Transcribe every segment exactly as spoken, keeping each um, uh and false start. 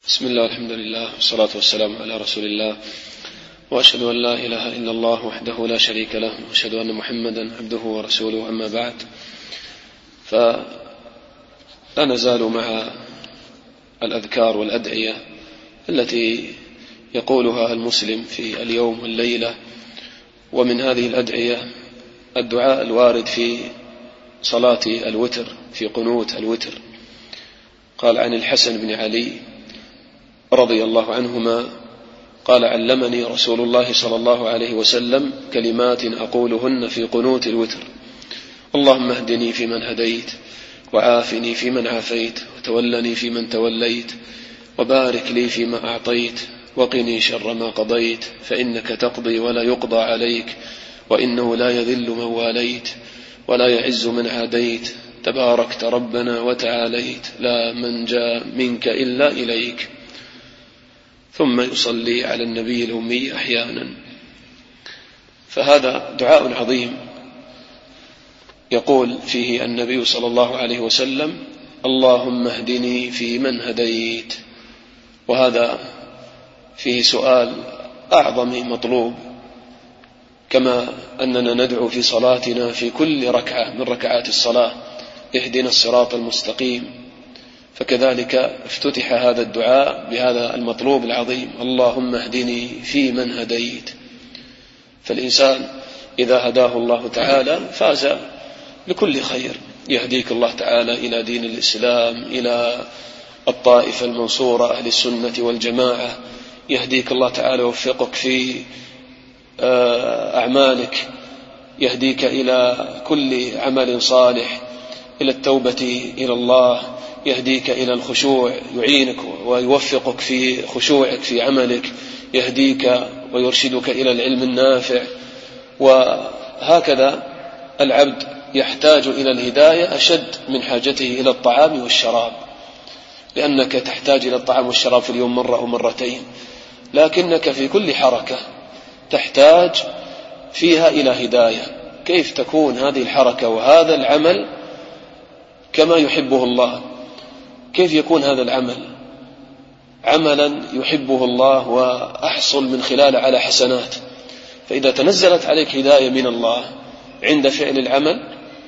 بسم الله والحمد لله والصلاة والسلام على رسول الله، وأشهد أن لا إله إلا الله وحده لا شريك له، وأشهد أن محمدا عبده ورسوله. أما بعد، فلا نزال مع الأذكار والأدعية التي يقولها المسلم في اليوم والليلة. ومن هذه الأدعية الدعاء الوارد في صلاة الوتر، في قنوت الوتر. قال عن الحسن بن علي رضي الله عنهما قال: علمني رسول الله صلى الله عليه وسلم كلمات أقولهن في قنوت الوتر: اللهم اهدني فيمن هديت، وعافني فيمن عافيت، وتولني فيمن توليت، وبارك لي فيما أعطيت، وقني شر ما قضيت، فإنك تقضي ولا يقضى عليك، وإنه لا يذل من واليت ولا يعز من عاديت، تباركت ربنا وتعاليت، لا منجى منك إلا إليك. ثم يصلي على النبي الأمي أحيانا. فهذا دعاء عظيم يقول فيه النبي صلى الله عليه وسلم: اللهم اهدني فيمن هديت. وهذا فيه سؤال أعظم مطلوب، كما أننا ندعو في صلاتنا في كل ركعة من ركعات الصلاة: اهدنا الصراط المستقيم. فكذلك افتتح هذا الدعاء بهذا المطلوب العظيم: اللهم اهدني فيمن هديت. فالإنسان إذا هداه الله تعالى فاز بكل خير. يهديك الله تعالى إلى دين الإسلام، إلى الطائفة المنصورة أهل السنة والجماعة. يهديك الله تعالى ويوفقك في أعمالك، يهديك إلى كل عمل صالح، إلى التوبة إلى الله، يهديك إلى الخشوع، يعينك ويوفقك في خشوعك في عملك، يهديك ويرشدك إلى العلم النافع. وهكذا العبد يحتاج إلى الهداية أشد من حاجته إلى الطعام والشراب، لأنك تحتاج إلى الطعام والشراب في اليوم مرة أو مرتين، لكنك في كل حركة تحتاج فيها إلى هداية. كيف تكون هذه الحركة وهذا العمل كما يحبه الله؟ كيف يكون هذا العمل عملا يحبه الله وأحصل من خلاله على حسنات؟ فإذا تنزلت عليك هداية من الله عند فعل العمل،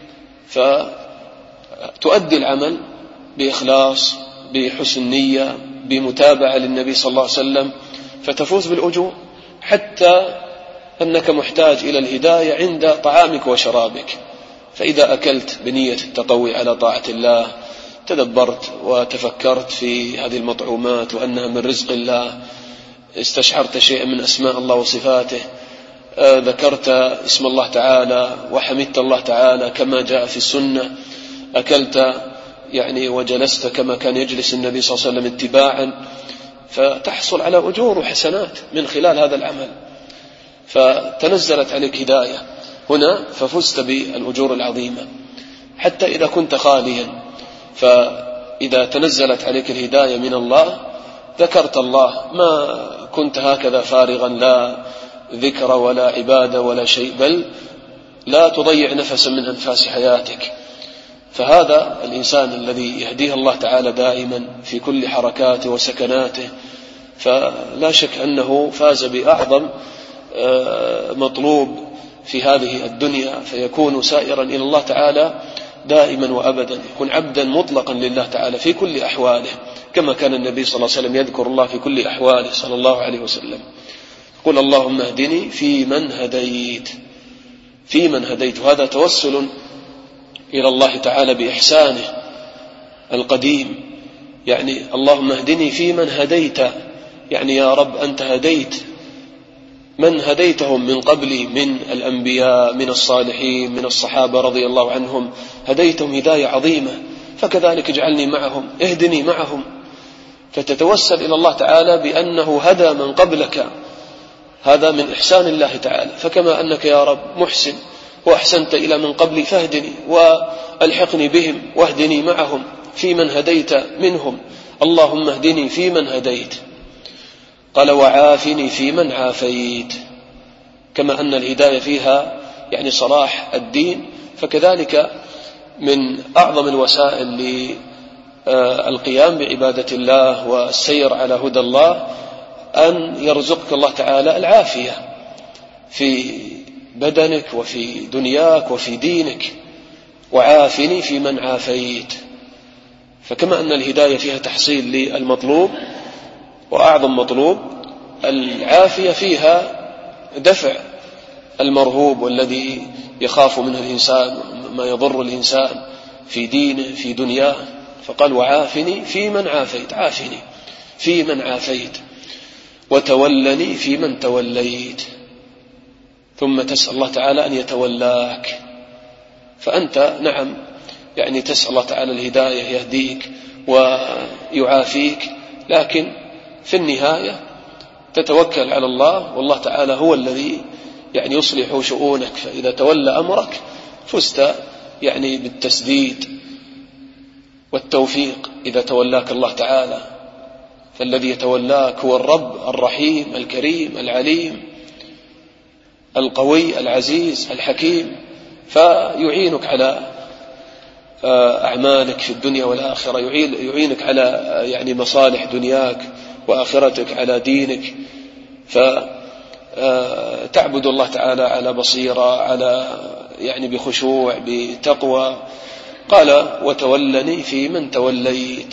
فتؤدي العمل بإخلاص، بحسن نية، بمتابعة للنبي صلى الله عليه وسلم، فتفوز بالأجور، حتى أنك محتاج إلى الهداية عند طعامك وشرابك. فإذا أكلت بنية التطوع على طاعة الله، تدبرت وتفكرت في هذه المطعومات وأنها من رزق الله، استشعرت شيئا من أسماء الله وصفاته، ذكرت اسم الله تعالى وحمدت الله تعالى كما جاء في السنة، أكلت يعني وجلست كما كان يجلس النبي صلى الله عليه وسلم اتباعا، فتحصل على أجور وحسنات من خلال هذا العمل. فتنزلت عليك هداية هنا ففزت بالأجور العظيمة. حتى إذا كنت خاليا، فإذا تنزلت عليك الهداية من الله ذكرت الله، ما كنت هكذا فارغا، لا ذكر ولا عبادة ولا شيء، بل لا تضيع نفسا من أنفاس حياتك. فهذا الإنسان الذي يهديه الله تعالى دائما في كل حركاته وسكناته، فلا شك أنه فاز بأعظم مطلوب في هذه الدنيا، فيكون سائرا إلى الله تعالى دائما وأبدا، يكون عبدا مطلقا لله تعالى في كل أحواله، كما كان النبي صلى الله عليه وسلم يذكر الله في كل أحواله صلى الله عليه وسلم. قل اللهم اهدني في من هديت، في من هديت. وهذا توسل إلى الله تعالى بإحسانه القديم، يعني اللهم اهدني في من هديت، يعني يا رب أنت هديت من هديتهم من قبلي من الأنبياء، من الصالحين، من الصحابة رضي الله عنهم، هديتهم هداية عظيمة، فكذلك اجعلني معهم، اهدني معهم. فتتوسل إلى الله تعالى بأنه هدى من قبلك، هذا من إحسان الله تعالى. فكما أنك يا رب محسن وأحسنت إلى من قبلي، فاهدني وألحقني بهم واهدني معهم في من هديت منهم. اللهم اهدني في من هديت. قال: وعافني في من عافيت. كما أن الهداية فيها يعني صلاح الدين، فكذلك من أعظم الوسائل القيام بعبادة الله والسير على هدى الله أن يرزقك الله تعالى العافية في بدنك وفي دنياك وفي دينك. وعافني في من عافيت. فكما أن الهداية فيها تحصيل للمطلوب وأعظم مطلوب، العافية فيها دفع المرهوب والذي يخاف منه الإنسان ما يضر الإنسان في دينه في دنياه. فقال وعافني في من عافيت، عافني في من عافيت، وتولني في من توليت. ثم تسأل الله تعالى أن يتولاك. فأنت نعم يعني تسأل الله تعالى الهداية يهديك ويعافيك، لكن في النهاية تتوكل على الله، والله تعالى هو الذي يعني يصلح شؤونك. فإذا تولى أمرك فزت يعني بالتسديد والتوفيق إذا تولاك الله تعالى. فالذي يتولاك هو الرب الرحيم الكريم العليم القوي العزيز الحكيم، فيعينك على أعمالك في الدنيا والآخرة، يعينك على يعني مصالح دنياك وآخرتك، على دينك. فتعبد الله تعالى على بصيرة، على يعني بخشوع بتقوى. قال وتولني في من توليت،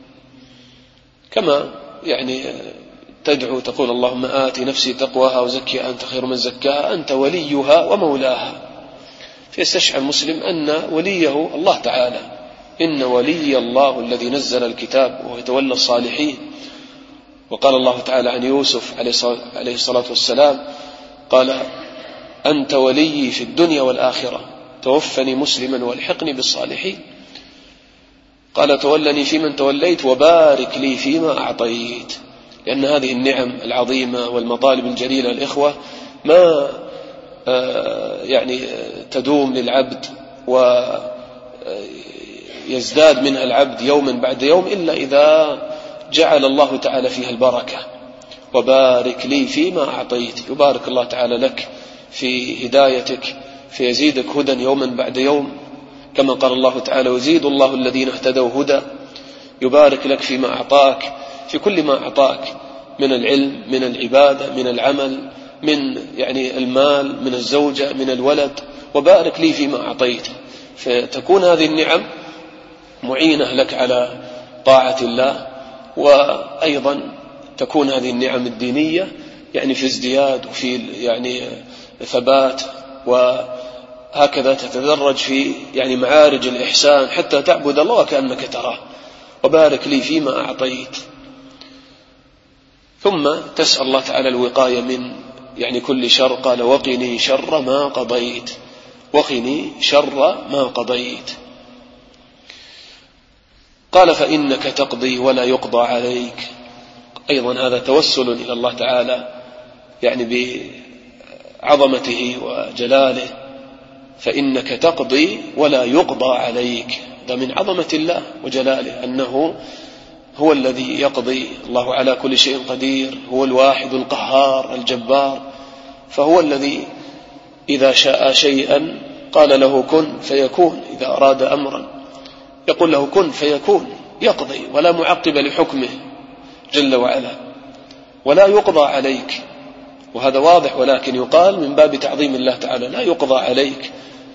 كما يعني تدعو تقول اللهم آت نفسي تقواها وزكها أنت خير من زكاها أنت وليها ومولاها. فيستشعر مسلم أن وليه الله تعالى، إن ولي الله الذي نزل الكتاب وهو يتولى الصالحين. وقال الله تعالى عن يوسف عليه الصلاة والسلام قال أنت ولي في الدنيا والآخرة توفني مسلما والحقني بالصالحين. قال تولني فيمن توليت وبارك لي فيما أعطيت. لأن هذه النعم العظيمة والمطالب الجليلة الإخوة ما يعني تدوم للعبد ويزداد منها العبد يوما بعد يوم إلا إذا جعل الله تعالى فيها البركة. وبارك لي فيما أعطيت، يبارك الله تعالى لك في هدايتك فيزيدك هدى يوما بعد يوم، كما قال الله تعالى ويزيد الله الذين اهتدوا هدى. يبارك لك فيما أعطاك، في كل ما أعطاك من العلم من العبادة من العمل من يعني المال من الزوجة من الولد. وبارك لي فيما أعطيت، فتكون هذه النعم معينة لك على طاعة الله، وأيضا تكون هذه النعم الدينية يعني في ازدياد وفي يعني ثبات، وهكذا تتدرج في يعني معارج الإحسان حتى تعبد الله وكأنك تراه. وبارك لي فيما أعطيت. ثم تسأل الله تعالى الوقاية من يعني كل شر. قال وقني شر ما قضيت، وقني شر ما قضيت. قال فإنك تقضي ولا يقضى عليك. أيضا هذا توسل إلى الله تعالى يعني بعظمته وجلاله. فإنك تقضي ولا يقضى عليك، ده من عظمة الله وجلاله أنه هو الذي يقضي. الله على كل شيء قدير، هو الواحد القهار الجبار. فهو الذي إذا شاء شيئا قال له كن فيكون. إذا أراد أمرا يقول له كن فيكون، يقضي ولا معقب لحكمه جل وعلا. ولا يقضى عليك، وهذا واضح، ولكن يقال من باب تعظيم الله تعالى لا يقضى عليك.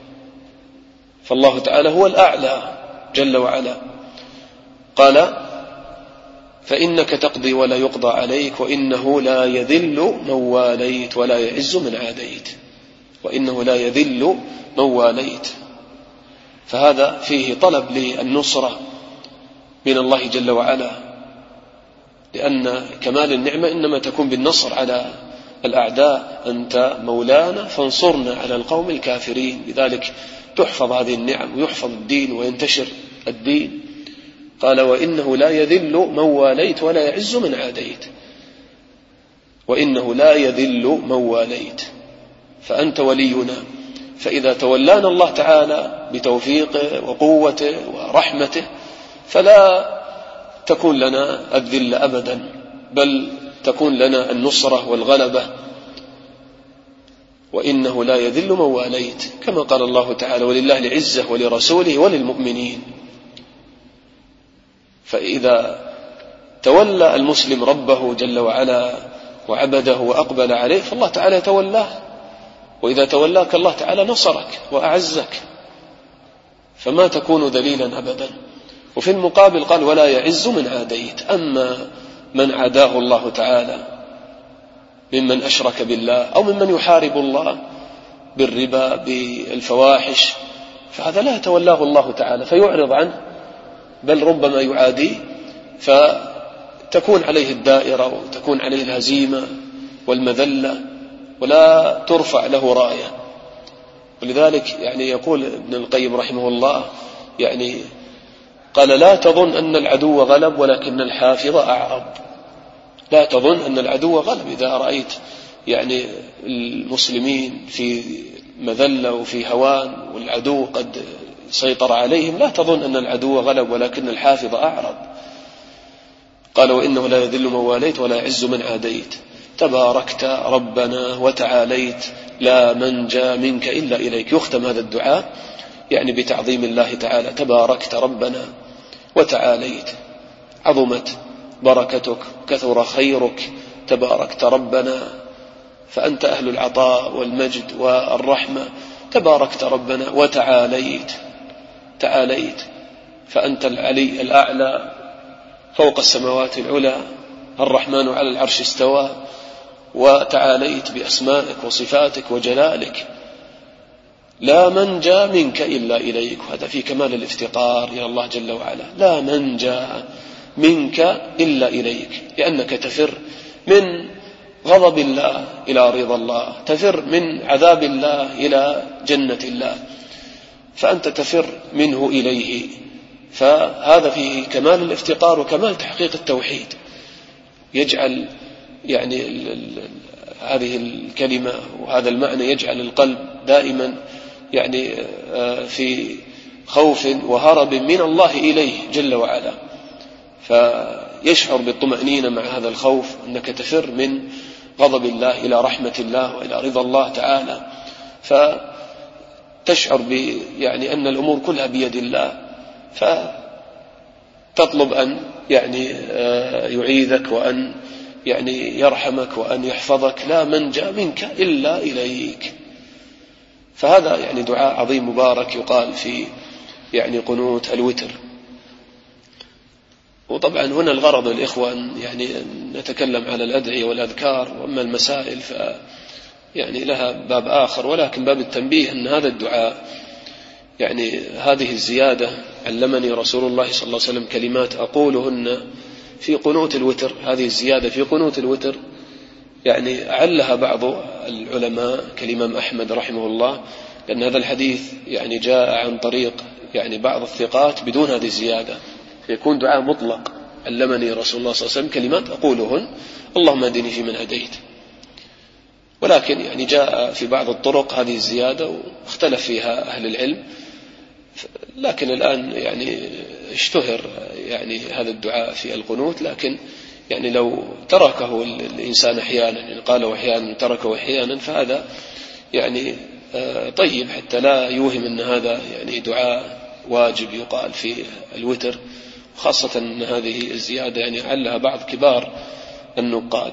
فالله تعالى هو الأعلى جل وعلا. قال فإنك تقضي ولا يقضى عليك وإنه لا يذل من واليت ولا يعز من عاديت. وإنه لا يذل من واليت، فهذا فيه طلب للنصرة من الله جل وعلا، لأن كمال النعمة إنما تكون بالنصر على الأعداء. أنت مولانا فانصرنا على القوم الكافرين. لذلك تحفظ هذه النعم ويحفظ الدين وينتشر الدين. قال وإنه لا يذل من واليت ولا يعز من عاديت. وإنه لا يذل من واليت، فأنت ولينا. فإذا تولانا الله تعالى بتوفيقه وقوته ورحمته فلا تكون لنا الذل أبدا، بل تكون لنا النصرة والغلبة. وإنه لا يذل من واليت، كما قال الله تعالى ولله العزة ولرسوله وللمؤمنين. فإذا تولى المسلم ربه جل وعلا وعبده وأقبل عليه فالله تعالى يتولاه، وإذا تولاك الله تعالى نصرك وأعزك، فما تكون ذليلا أبدا. وفي المقابل قال ولا يعز من عاديت. أما من عاداه الله تعالى ممن أشرك بالله أو ممن يحارب الله بالربا بالفواحش فهذا لا يتولاه الله تعالى فيعرض عنه، بل ربما يعاديه فتكون عليه الدائرة وتكون عليه الهزيمة والمذلة ولا ترفع له راية. ولذلك يعني يقول ابن القيم رحمه الله يعني قال لا تظن أن العدو غلب ولكن الحافظ أعرض. لا تظن أن العدو غلب. إذا رأيت يعني المسلمين في مذلة وفي هوان والعدو قد سيطر عليهم لا تظن أن العدو غلب ولكن الحافظ أعرض. قال وإنه لا يذل من واليت ولا يعز من عاديت. تباركت ربنا وتعاليت لا منجى منك إلا إليك. يختم هذا الدعاء يعني بتعظيم الله تعالى. تباركت ربنا وتعاليت، عظمت بركتك كثر خيرك، تباركت ربنا فأنت أهل العطاء والمجد والرحمة. تباركت ربنا وتعاليت، تعاليت فأنت العلي الأعلى فوق السماوات العلى، الرحمن على العرش استوى، وتعاليت بأسمائك وصفاتك وجلالك. لا منجى منك إلا إليك. هذا في كمال الافتقار إلى الله جل وعلا. لا منجى منك إلا إليك، لأنك تفر من غضب الله إلى رضا الله، تفر من عذاب الله إلى جنة الله، فأنت تفر منه إليه. فهذا فيه كمال الافتقار وكمال تحقيق التوحيد. يجعل يعني ال ال هذه الكلمة وهذا المعنى يجعل القلب دائما يعني في خوف وهرب من الله إليه جل وعلا، فيشعر بالطمأنينة مع هذا الخوف أنك تفر من غضب الله إلى رحمة الله وإلى رضا الله تعالى، فتشعر ب يعني أن الأمور كلها بيد الله، فتطلب أن يعني يعيذك وأن يعني يرحمك وأن يحفظك. لا منجى منك إلا إليك. فهذا يعني دعاء عظيم مبارك يقال في يعني قنوت الوتر. وطبعا هنا الغرض الإخوة يعني نتكلم على الأدعية والأذكار، وأما المسائل ف يعني لها باب آخر، ولكن باب التنبيه أن هذا الدعاء يعني هذه الزيادة علمني رسول الله صلى الله عليه وسلم كلمات أقولهن في قنوت الوتر. هذه الزيادة في قنوت الوتر يعني علها بعض العلماء كالإمام أحمد رحمه الله، لأن هذا الحديث يعني جاء عن طريق يعني بعض الثقات بدون هذه الزيادة، يكون دعاء مطلق. علمني رسول الله صلى الله عليه وسلم كلمات أقولهن اللهم اهدني فيمن هديت، ولكن يعني جاء في بعض الطرق هذه الزيادة واختلف فيها أهل العلم. لكن الآن يعني اشتهر يعني هذا الدعاء في القنوت، لكن يعني لو تركه الإنسان أحيانا يعني قاله أحيانا تركه أحيانا فهذا يعني طيب حتى لا يوهم أن هذا يعني دعاء واجب يقال في الوتر، خاصة أن هذه الزيادة يعني علها بعض كبار النقاد.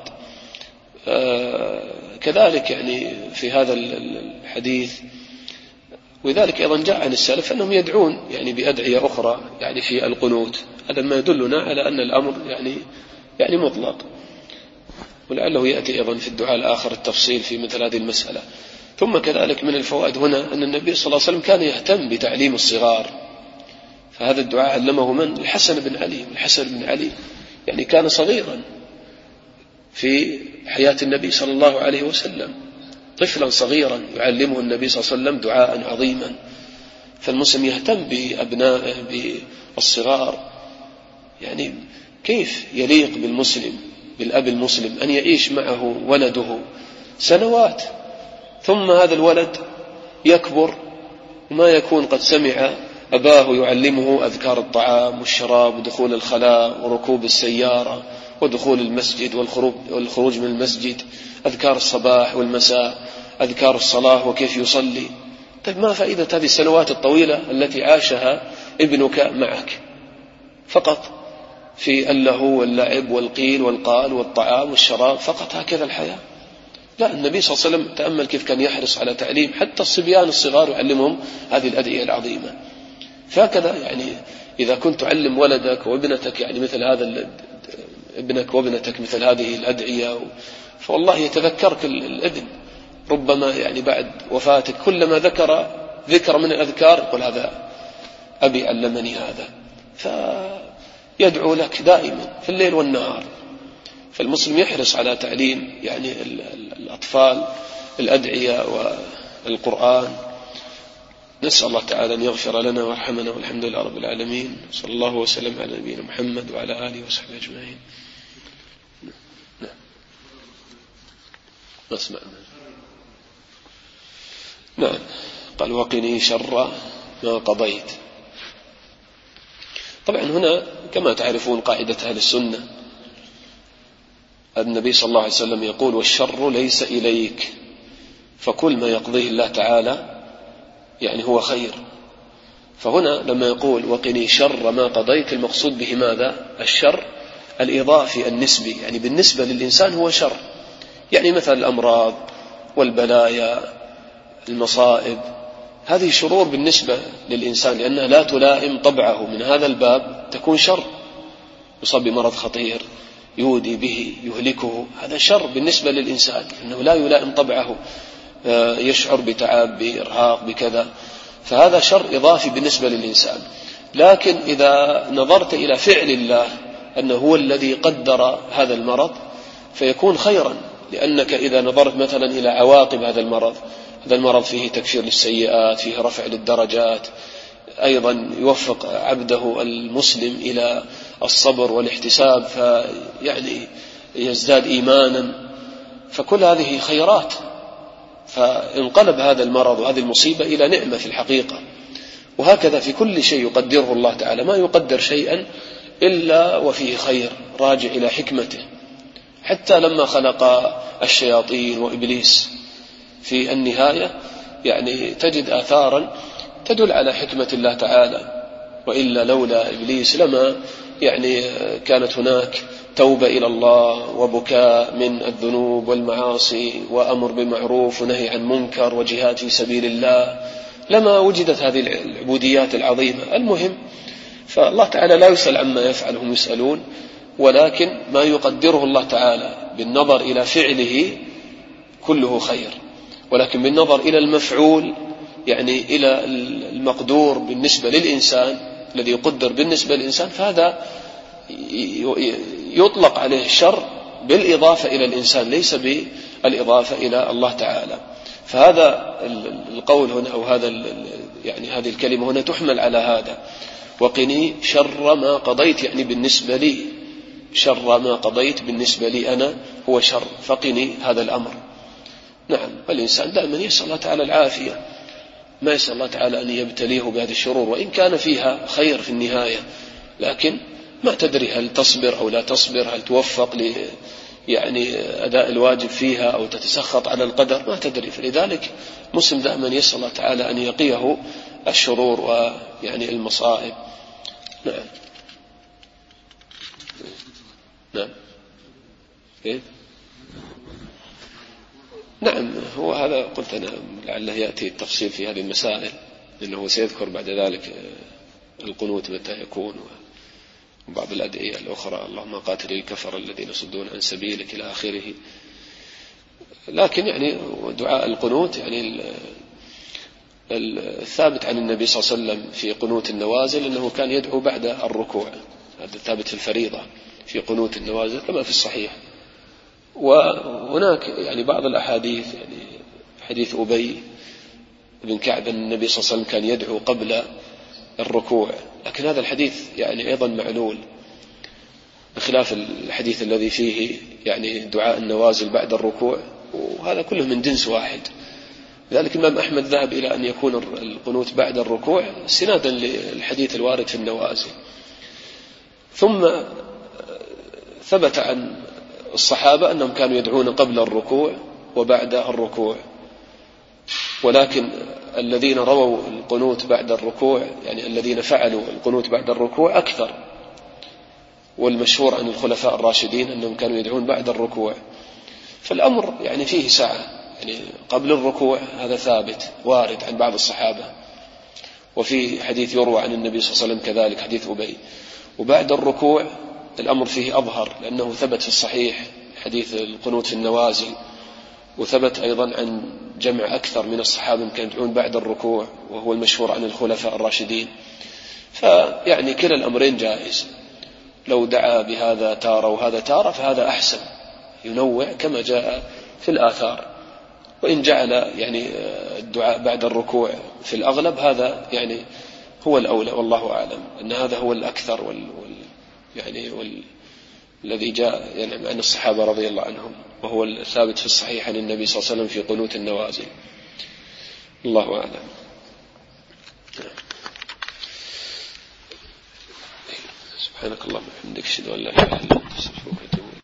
كذلك يعني في هذا الحديث وذلك أيضا جاء عن السلف أنهم يدعون يعني بأدعية أخرى يعني في القنوت. هذا ما يدلنا على أن الأمر يعني يعني مطلق، ولعله يأتي أيضا في الدعاء الآخر التفصيل في مثل هذه المسألة. ثم كذلك من الفوائد هنا أن النبي صلى الله عليه وسلم كان يهتم بتعليم الصغار، فهذا الدعاء علمه من؟ الحسن بن علي. الحسن بن علي يعني كان صغيرا في حياة النبي صلى الله عليه وسلم، طفلا صغيرا يعلمه النبي صلى الله عليه وسلم دعاء عظيما. فالمسلم يهتم بأبنائه بالصغار. يعني كيف يليق بالمسلم بالأب المسلم أن يعيش معه ولده سنوات ثم هذا الولد يكبر وما يكون قد سمع أباه يعلمه أذكار الطعام والشراب ودخول الخلاء وركوب السيارة ودخول المسجد والخروج من المسجد، أذكار الصباح والمساء، أذكار الصلاة وكيف يصلي. طيب ما فائدة هذه السنوات الطويلة التي عاشها ابنك معك؟ فقط في اللهو واللعب والقيل والقال والطعام والشراب فقط، هكذا الحياة. لا، النبي صلى الله عليه وسلم تأمل كيف كان يحرص على تعليم حتى الصبيان الصغار، يعلمهم هذه الأدعية العظيمة. فهكذا يعني إذا كنت تعلم ولدك وابنتك يعني مثل هذا ابنك وابنتك مثل هذه الأدعية، فوالله يتذكرك الابن، ربما يعني بعد وفاتك كلما ذكر ذكر من الأذكار يقول هذا أبي علمني هذا، فيدعو لك دائما في الليل والنهار. فالمسلم يحرص على تعليم يعني الأطفال الأدعية والقرآن. نسأل الله تعالى أن يغفر لنا ويرحمنا، والحمد لله رب العالمين، صلى الله وسلم على نبينا محمد وعلى آله وصحبه أجمعين. نعم. نسمع. نعم. قال وقني شر ما قضيت. طبعا هنا كما تعرفون قاعدة أهل السنة، النبي صلى الله عليه وسلم يقول والشر ليس إليك، فكل ما يقضيه الله تعالى يعني هو خير. فهنا لما يقول وقني شر ما قضيت، المقصود به ماذا؟ الشر الإضافي النسبي، يعني بالنسبة للإنسان هو شر، يعني مثل الأمراض والبلايا المصائب، هذه شرور بالنسبة للإنسان لأنها لا تلائم طبعه، من هذا الباب تكون شر. يصاب بمرض خطير يودي به يهلكه، هذا شر بالنسبة للإنسان أنه لا يلائم طبعه، يشعر بتعب بإرهاق بكذا، فهذا شر إضافي بالنسبة للإنسان. لكن إذا نظرت إلى فعل الله أنه هو الذي قدر هذا المرض فيكون خيرا، لأنك إذا نظرت مثلا إلى عواقب هذا المرض، هذا المرض فيه تكفير للسيئات، فيه رفع للدرجات، أيضا يوفق عبده المسلم إلى الصبر والاحتساب فيعني يزداد إيمانا، فكل هذه خيرات. فانقلب هذا المرض وهذه المصيبة إلى نعمة في الحقيقة. وهكذا في كل شيء يقدره الله تعالى، ما يقدر شيئا إلا وفيه خير راجع إلى حكمته. حتى لما خلق الشياطين وإبليس في النهاية يعني تجد آثارا تدل على حكمة الله تعالى، وإلا لولا إبليس لما يعني كانت هناك توبة إلى الله وبكاء من الذنوب والمعاصي وأمر بمعروف ونهي عن منكر وجهاد في سبيل الله، لما وجدت هذه العبوديات العظيمة. المهم فالله تعالى لا يسأل عما يفعل، هم يسألون، ولكن ما يقدره الله تعالى بالنظر إلى فعله كله خير، ولكن بالنظر إلى المفعول يعني إلى المقدور بالنسبة للإنسان الذي يقدر بالنسبة للإنسان، فهذا يطلق عليه الشر بالإضافة إلى الإنسان ليس بالإضافة إلى الله تعالى. فهذا القول هنا أو هذا يعني هذه الكلمة هنا تحمل على هذا، وقني شر ما قضيت، يعني بالنسبة لي شر ما قضيت بالنسبة لي أنا هو شر، فقني هذا الأمر. نعم، والإنسان دائما يسأل الله تعالى العافية، ما يسأل الله تعالى أن يبتليه بهذه الشرور، وإن كان فيها خير في النهاية، لكن ما تدري هل تصبر أو لا تصبر، هل توفق ل يعني أداء الواجب فيها أو تتسخط على القدر، ما تدري. فلذلك مسلم دائما يسأل الله تعالى أن يقيه الشرور ويعني المصائب. نعم. نعم. كيف؟ نعم، هو هذا قلت أنا لعله يأتي التفصيل في هذه المسائل، لأنه سيذكر بعد ذلك القنوت متى يكون وبعض الأدعية الأخرى، اللهم قاتل الكفر الذين يصدون عن سبيلك إلى آخره. لكن يعني دعاء القنوت يعني الثابت عن النبي صلى الله عليه وسلم في قنوت النوازل أنه كان يدعو بعد الركوع، هذا ثابت في الفريضة في قنوت النوازل كما في الصحيح. وهناك يعني بعض الأحاديث، يعني حديث أبي بن كعب النبي صلى الله عليه وسلم كان يدعو قبل الركوع، لكن هذا الحديث يعني أيضا معلول بخلاف الحديث الذي فيه يعني دعاء النوازل بعد الركوع، وهذا كله من جنس واحد. لذلك الإمام أحمد ذهب إلى أن يكون القنوت بعد الركوع استنادا للحديث الوارد في النوازل. ثم ثبت عن الصحابة أنهم كانوا يدعون قبل الركوع وبعد الركوع، ولكن الذين رووا القنوت بعد الركوع يعني الذين فعلوا القنوت بعد الركوع أكثر، والمشهور عن الخلفاء الراشدين أنهم كانوا يدعون بعد الركوع. فالأمر يعني فيه سعة، يعني قبل الركوع هذا ثابت وارد عن بعض الصحابة، وفي حديث يروى عن النبي صلى الله عليه وسلم كذلك حديث أبي. وبعد الركوع الأمر فيه أظهر، لأنه ثبت في الصحيح حديث القنوت في النوازل، وثبت أيضا عن جمع أكثر من الصحابة كانوا يدعون بعد الركوع، وهو المشهور عن الخلفاء الراشدين. فيعني كلا الأمرين جائز، لو دعا بهذا تارة وهذا تارة فهذا أحسن، ينوع كما جاء في الآثار. وإن جعل يعني الدعاء بعد الركوع في الأغلب هذا يعني هو الأولى، والله أعلم أن هذا هو الأكثر وال, وال يعني وال الذي جاء يعني عن الصحابة رضي الله عنهم، وهو الثابت في الصحيح عن النبي صلى الله عليه وسلم في قنوت النوازل. الله أعلم. سبحانك اللهم وبحمدك أشهد أن لا إله إلا أنت أستغفرك.